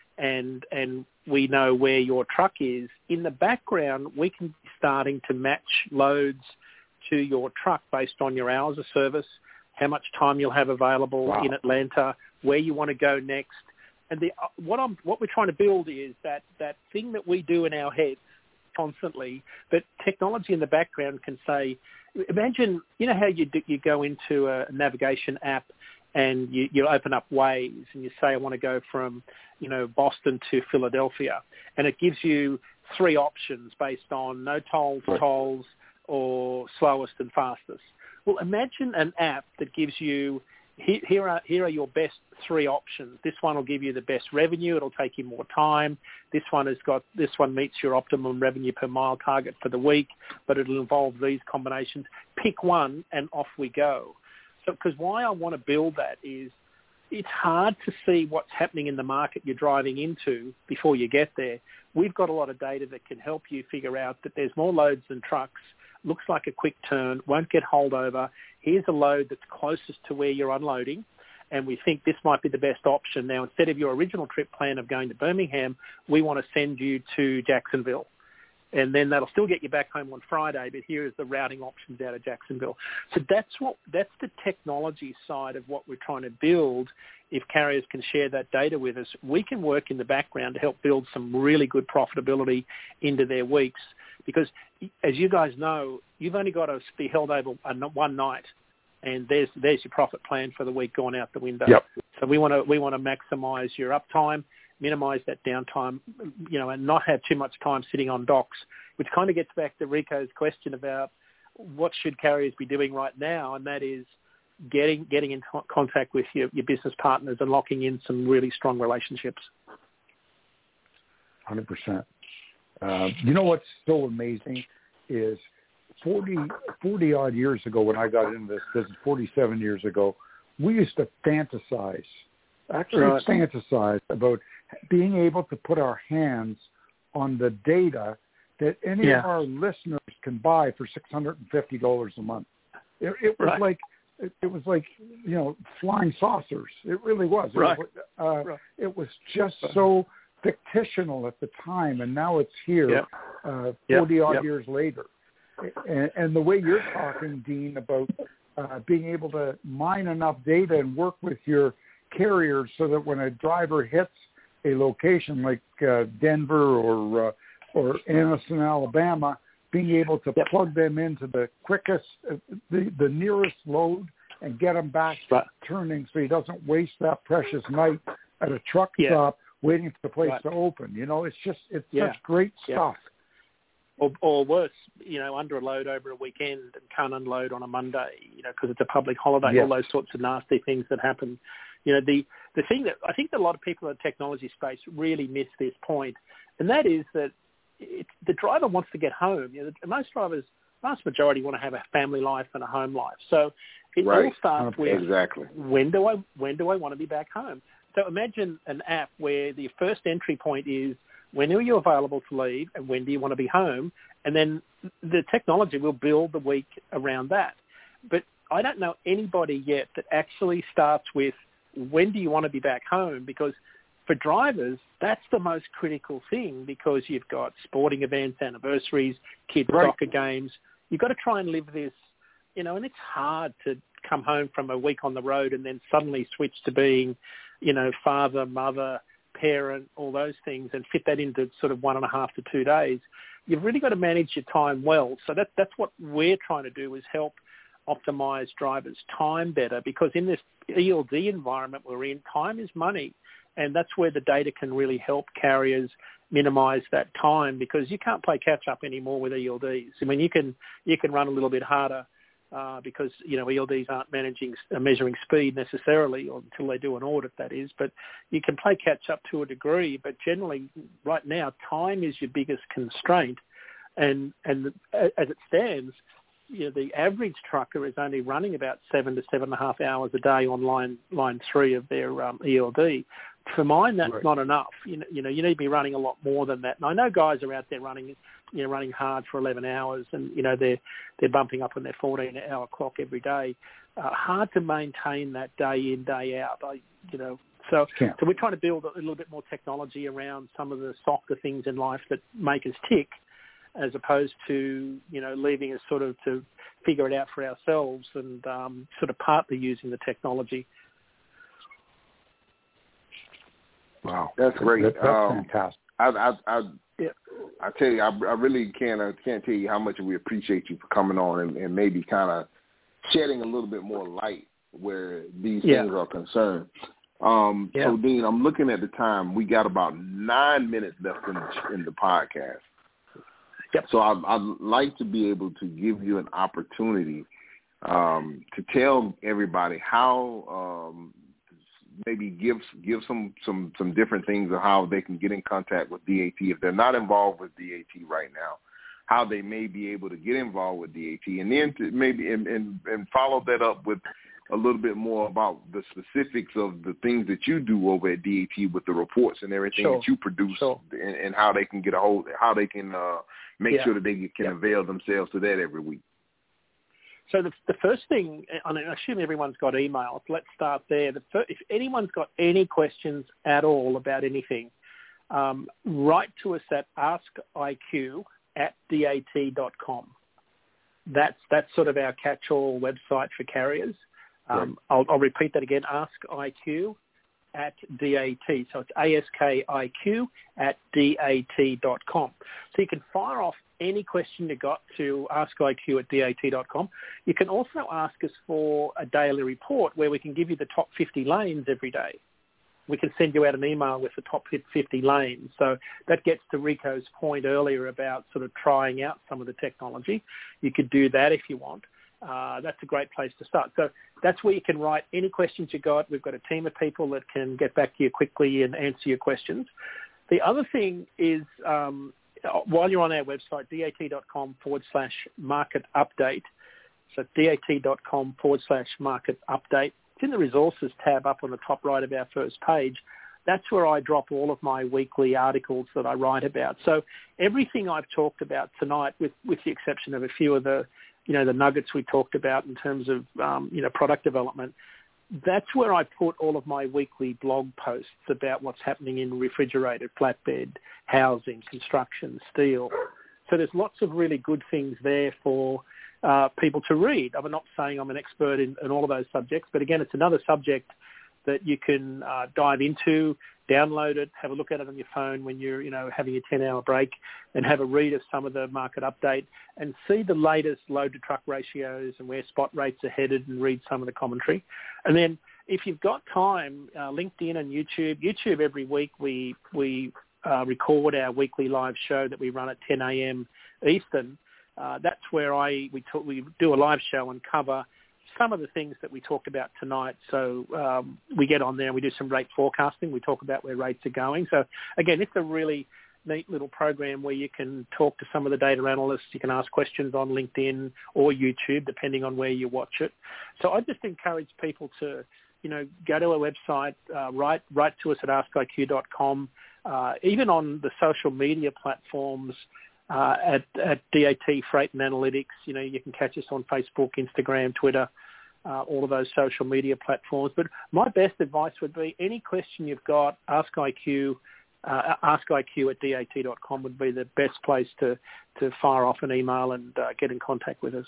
and we know where your truck is, in the background we can be starting to match loads to your truck based on your hours of service, how much time you'll have available in Atlanta, where you want to go next. And what we're trying to build is that thing that we do in our heads constantly, but technology in the background can say, imagine, how you go into a navigation app and you open up Waze and you say, I want to go from, Boston to Philadelphia. And it gives you 3 options based on no tolls, tolls, or slowest and fastest. Well, imagine an app that gives you, here are your best 3 options. This one will give you the best revenue. It'll take you more time. This one meets your optimum revenue per mile target for the week, but it'll involve these combinations. Pick one and off we go. So, because why I want to build that is it's hard to see what's happening in the market you're driving into before you get there. We've got a lot of data that can help you figure out that there's more loads than trucks, looks like a quick turn, won't get hauled over. Here's a load that's closest to where you're unloading, and we think this might be the best option. Now, instead of your original trip plan of going to Birmingham, we want to send you to Jacksonville. And then that'll still get you back home on Friday, but here is the routing options out of Jacksonville. So that's the technology side of what we're trying to build. If carriers can share that data with us, we can work in the background to help build some really good profitability into their weeks. Because as you guys know, you've only got to be held over one night, and there's your profit plan for the week gone out the window. Yep. So we want to maximize your uptime, minimize that downtime, and not have too much time sitting on docks, which kind of gets back to Rico's question about what should carriers be doing right now, and that is getting in contact with your business partners and locking in some really strong relationships. 100%. What's so amazing is 40 odd years ago when I got into this business, 47 years ago, we used to fantasize about being able to put our hands on the data that any of our listeners can buy for $650 a month. It was like flying saucers. It really was. It was just so fictional at the time, and now it's here 40 odd years later. And the way you're talking, Dean, about being able to mine enough data and work with your carriers so that when a driver hits a location like Denver or Anniston, Alabama, being able to plug them into the quickest, the nearest load and get them back turning so he doesn't waste that precious night at a truck stop waiting for the place to open. It's such great stuff. Or worse, under a load over a weekend and can't unload on a Monday, because it's a public holiday, all those sorts of nasty things that happen. The thing that I think that a lot of people in the technology space really miss this point, and that is that the driver wants to get home. Most drivers, vast majority, want to have a family life and a home life. So it all starts with when do I want to be back home? So imagine an app where the first entry point is when are you available to leave and when do you want to be home? And then the technology will build the week around that. But I don't know anybody yet that actually starts with when do you want to be back home? Because for drivers, that's the most critical thing, because you've got sporting events, anniversaries, kids' soccer games. You've got to try and live this, and it's hard to come home from a week on the road and then suddenly switch to being, father, mother, parent, all those things, and fit that into sort of 1.5 to 2 days, you've really got to manage your time well. So that's what we're trying to do, is help optimize drivers' time better, because in this ELD environment we're in, time is money, and that's where the data can really help carriers minimize that time, because you can't play catch up anymore with ELDs. I mean, you can run a little bit harder because ELDs aren't measuring speed necessarily, or until they do an audit, that is. But you can play catch up to a degree. But generally, right now, time is your biggest constraint, and as it stands, the average trucker is only running about 7 to 7.5 hours a day on line 3 of their ELD. For mine, that's not enough. You need to be running a lot more than that. And I know guys are out there running hard for 11 hours, and they're bumping up on their 14-hour clock every day. Hard to maintain that day in, day out. So we're trying to build a little bit more technology around some of the softer things in life that make us tick, as opposed to leaving us sort of to figure it out for ourselves, and sort of partly using the technology. Wow, that's great. That's fantastic. I tell you, I really can't tell you how much we appreciate you for coming on and maybe kind of shedding a little bit more light where these things are concerned. So, Dean, I'm looking at the time. We got about 9 minutes left in the podcast. Yep. So I'd like to be able to give you an opportunity to tell everybody how maybe give some different things of how they can get in contact with DAT if they're not involved with DAT right now, how they may be able to get involved with DAT, and then to maybe and follow that up with a little bit more about the specifics of the things that you do over at DAT with the reports and everything that you produce, and how they can how they can make sure that they can avail themselves to that every week. So the first thing, I assume everyone's got emails. Let's start there. If anyone's got any questions at all about anything, write to us at askiq@dat.com. That's sort of our catch-all website for carriers. I'll repeat that again, askiq@dat. So it's askiq@dat.com. So you can fire off any question you got to askiq@dat.com. You can also ask us for a daily report where we can give you the top 50 lanes every day. We can send you out an email with the top 50 lanes. So that gets to Rico's point earlier about sort of trying out some of the technology. You could do that if you want. That's a great place to start. So that's where you can write any questions you got. We've got a team of people that can get back to you quickly and answer your questions. The other thing is, while you're on our website, dat.com/market update. So dat.com/market update. It's in the resources tab up on the top right of our first page. That's where I drop all of my weekly articles that I write about. So everything I've talked about tonight, with the exception of a few of the the nuggets we talked about in terms of, product development, that's where I put all of my weekly blog posts about what's happening in refrigerated, flatbed, housing, construction, steel. So there's lots of really good things there for people to read. I'm not saying I'm an expert in all of those subjects, but again, it's another subject that you can dive into, download it, have a look at it on your phone when you're, having a 10-hour break, and have a read of some of the market update and see the latest load-to-truck ratios and where spot rates are headed, and read some of the commentary. And then if you've got time, LinkedIn and YouTube every week we record our weekly live show that we run at 10 a.m. Eastern. That's where we do a live show and cover some of the things that we talked about tonight. So we get on there and we do some rate forecasting. We talk about where rates are going. So again, it's a really neat little program where you can talk to some of the data analysts. You can ask questions on LinkedIn or YouTube, depending on where you watch it. So I just encourage people to, go to our website, write to us at askiq.com, even on the social media platforms, at DAT Freight and Analytics. You can catch us on Facebook, Instagram, Twitter, all of those social media platforms. But my best advice would be any question you've got, askiq @dat.com would be the best place to fire off an email and get in contact with us.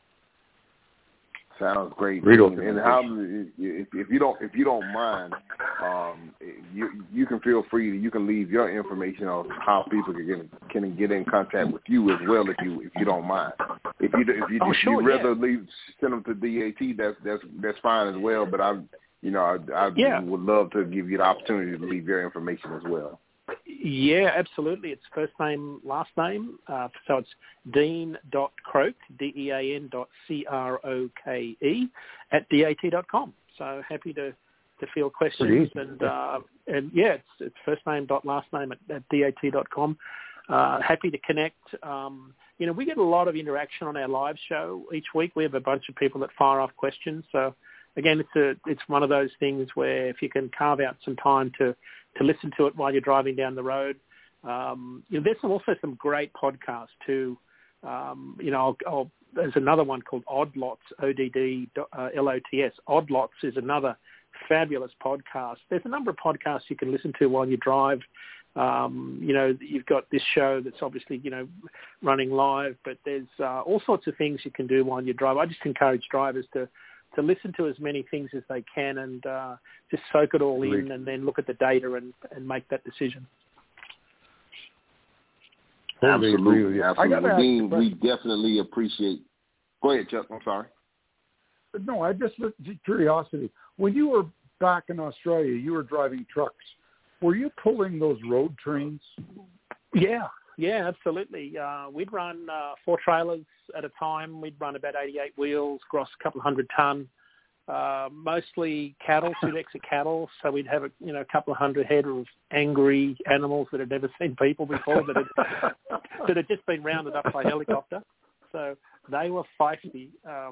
Sounds great. Great. And how, if you don't mind, you can feel free. You can leave your information on how people can get in contact with you as well if you don't mind. If you'd rather send them to DAT, that's fine as well. But I would love to give you the opportunity to leave your information as well. Yeah, absolutely. It's first name, last name. So it's dean.croke, DEAN.CROKE @DAT.com. So happy to field questions. And it's first name dot last name at DAT.com. Happy to connect. We get a lot of interaction on our live show each week. We have a bunch of people that fire off questions. So again, it's one of those things where if you can carve out some time to listen to it while you're driving down the road. There's also some great podcasts too. There's another one called Odd Lots, ODDLOTS. Odd Lots is another fabulous podcast. There's a number of podcasts you can listen to while you drive. You've got this show that's obviously, running live, but there's all sorts of things you can do while you drive. I just encourage drivers to listen to as many things as they can and just soak it all in and then look at the data and make that decision. Absolutely. Dean, we definitely appreciate. Go ahead, Chuck. I'm sorry. No, I just curiosity. When you were back in Australia, you were driving trucks. Were you pulling those road trains? Yeah, absolutely. We'd run 4 trailers at a time. We'd run about 88 wheels, gross a couple of 100 ton, mostly cattle, 2 decks of cattle. So we'd have a couple of 100 head of angry animals that had never seen people before that had just been rounded up by helicopter. So they were feisty.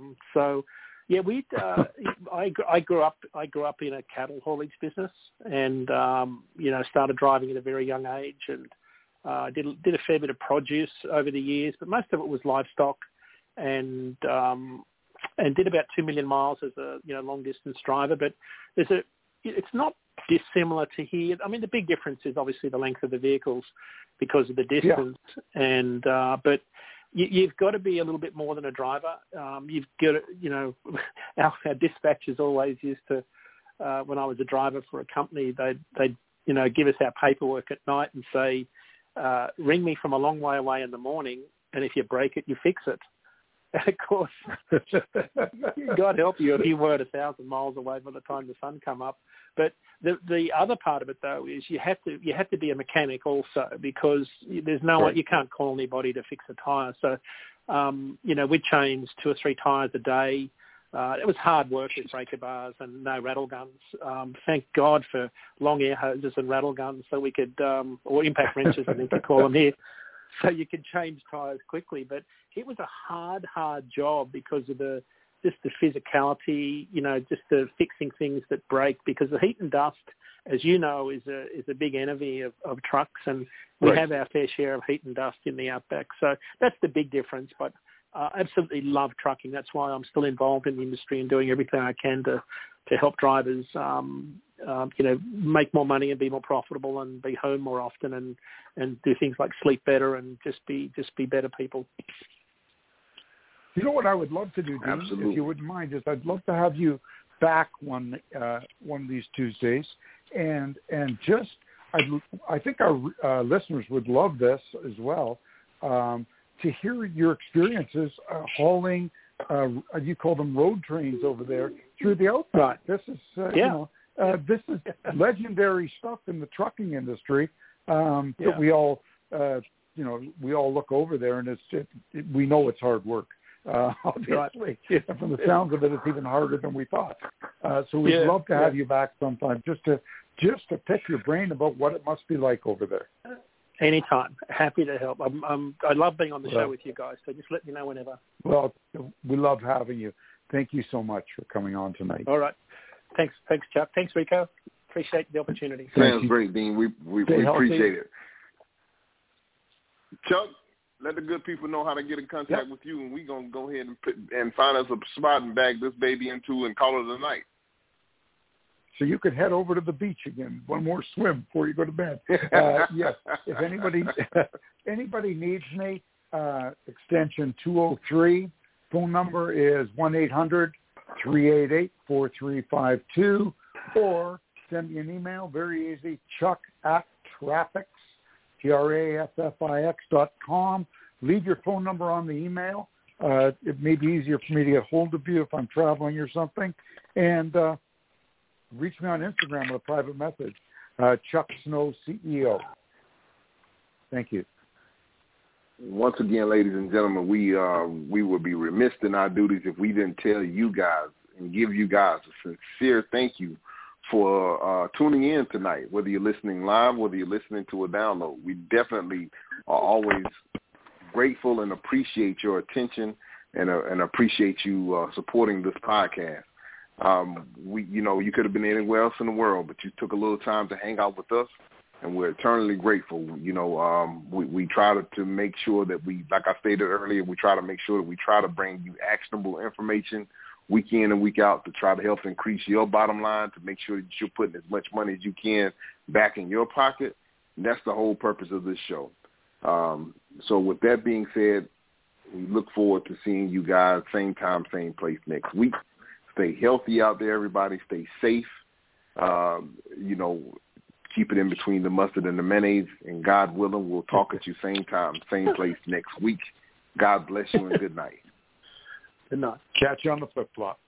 I grew up in a cattle haulage business and started driving at a very young age and did a fair bit of produce over the years, but most of it was livestock and did about 2 million miles as a long distance driver. But it's not dissimilar to here. I mean, the big difference is obviously the length of the vehicles because of the distance, but you've got to be a little bit more than a driver. You've got to, our dispatchers always used to, when I was a driver for a company, they'd give us our paperwork at night and say, ring me from a long way away in the morning, and if you break it, you fix it. And of course, God help you if you weren't 1,000 miles away by the time the sun come up. But the other part of it though is you have to be a mechanic also because there's no one, you can't call anybody to fix a tire. So we changed 2 or 3 tires a day. It was hard work with breaker bars and no rattle guns. Thank God for long air hoses and rattle guns so we could, or impact wrenches I think you call them here, so you could change tires quickly. But it was a hard job because of the physicality, just the fixing things that break, because the heat and dust, as you know, is a big enemy of trucks, and we have our fair share of heat and dust in the outback. So that's the big difference. But I absolutely love trucking. That's why I'm still involved in the industry and doing everything I can to help drivers, make more money and be more profitable and be home more often and do things like sleep better and just be better people. You know what I would love to do, Dean, if you wouldn't mind, is I'd love to have you back one of these Tuesdays, and just I think our listeners would love this as well, to hear your experiences hauling. You call them road trains over there through the outback. This is this is legendary stuff in the trucking industry that we all we all look over there, and we know it's hard work. Obviously, from the sounds of it, it's even harder than we thought. So we'd love to have you back sometime, just to pick your brain about what it must be like over there. Anytime, happy to help. I love being on the show with you guys. So just let me know whenever. Well, we love having you. Thank you so much for coming on tonight. All right, thanks, Chuck. Thanks, Rico. Appreciate the opportunity. Sounds great, Dean. We appreciate it. Chuck, let the good people know how to get in contact with you, and we're going to go ahead and find us a spot and bag this baby into and call it a night. So you could head over to the beach again, one more swim before you go to bed. Yes, if anybody needs me, extension 203, phone number is 1-800-388-4352, or send me an email. Very easy. Chuck@Traffix, TRAFFIX.com. Leave your phone number on the email. It may be easier for me to get hold of you if I'm traveling or something. And reach me on Instagram with a private message. Chuck Snow, CEO. Thank you. Once again, ladies and gentlemen, we would be remiss in our duties if we didn't tell you guys and give you guys a sincere thank you for tuning in tonight, whether you're listening live, whether you're listening to a download. We definitely are always grateful and appreciate your attention and appreciate you supporting this podcast. You could have been anywhere else in the world, but you took a little time to hang out with us, and we're eternally grateful. We try to make sure that like I stated earlier, we try to make sure that we try to bring you actionable information week in and week out to try to help increase your bottom line, to make sure that you're putting as much money as you can back in your pocket. And that's the whole purpose of this show. So with that being said, we look forward to seeing you guys same time, same place next week. Stay healthy out there, everybody. Stay safe. Keep it in between the mustard and the mayonnaise. And God willing, we'll talk at you same time, same place next week. God bless you and good night. Good night. Catch you on the flip-flop.